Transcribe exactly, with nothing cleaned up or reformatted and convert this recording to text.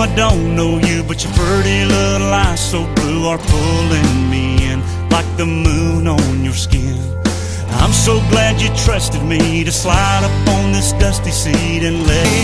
I don't know you, but your pretty little eyes so blue are pulling me in like the moon on your skin. I'm so glad you trusted me to slide up on this dusty seat and lay